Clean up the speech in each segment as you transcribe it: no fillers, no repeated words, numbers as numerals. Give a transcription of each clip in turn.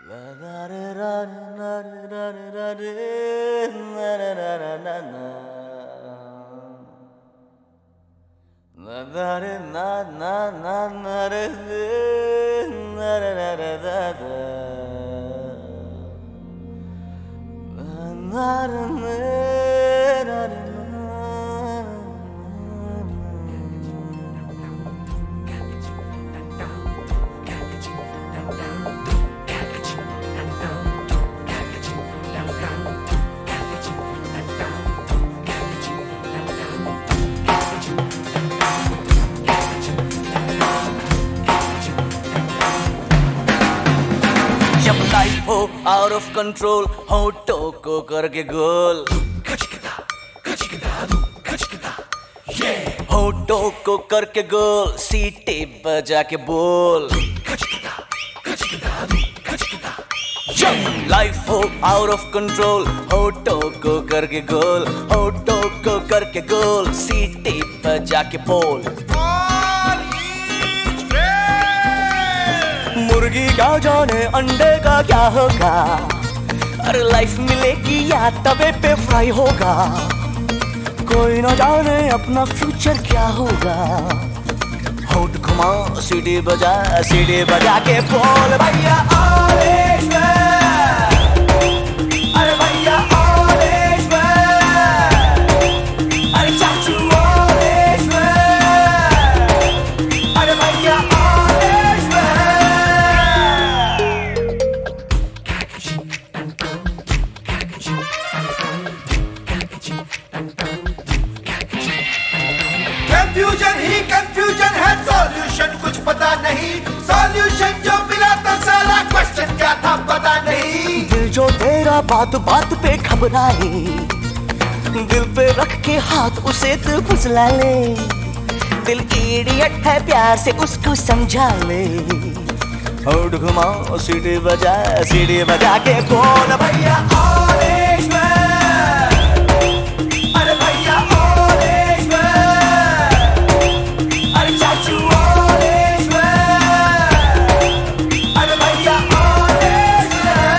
जब लाइफ हो out of control, होठों को करके गोल, होठों को करके गोल, सीटे बजा के बोल। जब लाइफ हो आउट ऑफ कंट्रोल, होठों को करके गोल, होठों को करके गोल, सीटे बजा के बोल। मुर्गी क्या जाने अंडे का क्या होगा, अरे लाइफ मिलेगी या तवे पे फ्राई होगा। कोई न जाने अपना फ्यूचर क्या होगा। होठ घुमा सीढ़ी बजा के बोल भैया ऑल इज वेल, अरे भैया ऑल इज वेल, अरे चाचू ऑल इज वेल, अरे भैया ऑल इज कंफ्यूजन ही कंफ्यूजन है, सॉल्यूशन कुछ पता नहीं। सॉल्यूशन जो मिला तो साला क्वेश्चन क्या था पता नहीं। दिल जो तेरा बात बात पे घबराए, दिल पे रख के हाथ उसे तू फुसला ले। दिल इडियट है प्यार से उसको समझा ले। होठ घुमा सीढ़ी बजा के बोल भैया ऑल इज वेल, अरे भैया ऑल इज वेल, अरे चाचू ऑल इज वेल, अरे भैया ऑल इज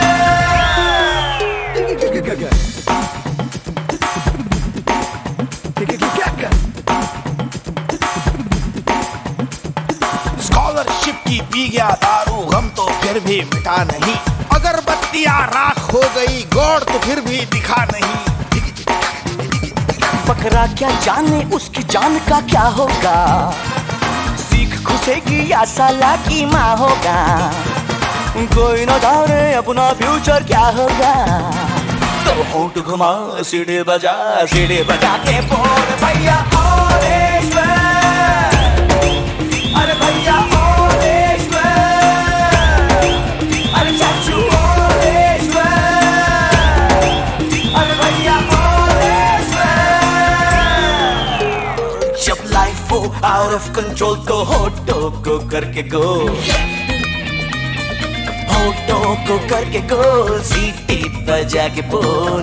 स्कॉलरशिप की पी गया दारू, गम तो फिर भी मिटा नहीं। अगरबत्तियां राख हो गई, गॉड तो फिर भी दिखा नहीं। बकरा क्या जाने उसकी जान का क्या होगा, सीख घुसेगी या साला की माँ होगा। कोई न जाने अपना फ्यूचर क्या होगा। तो होठ घुमा सीढ़ी बजा के बोल भैया ऑल इज वेल, अरे भैया ऑल इज वेल, अरे चाचू ऑल इज वेल, अरे भैया ऑल इज वेल। जब लाइफ हो आउट ऑफ कंट्रोल तो होठों को करके गोल, होठों को करके गोल, सीटी बजा के बोल।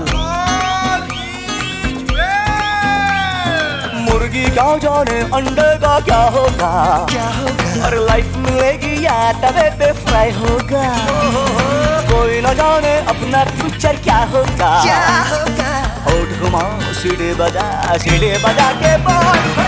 मुर्गी क्या जाने अंडे का क्या होगा, और लाइफ मिलेगी या तवे पे फ्राई होगा। कोई न जाने अपना फ्यूचर क्या होगा। होठ घुमा सीढ़ी बजा के बोल।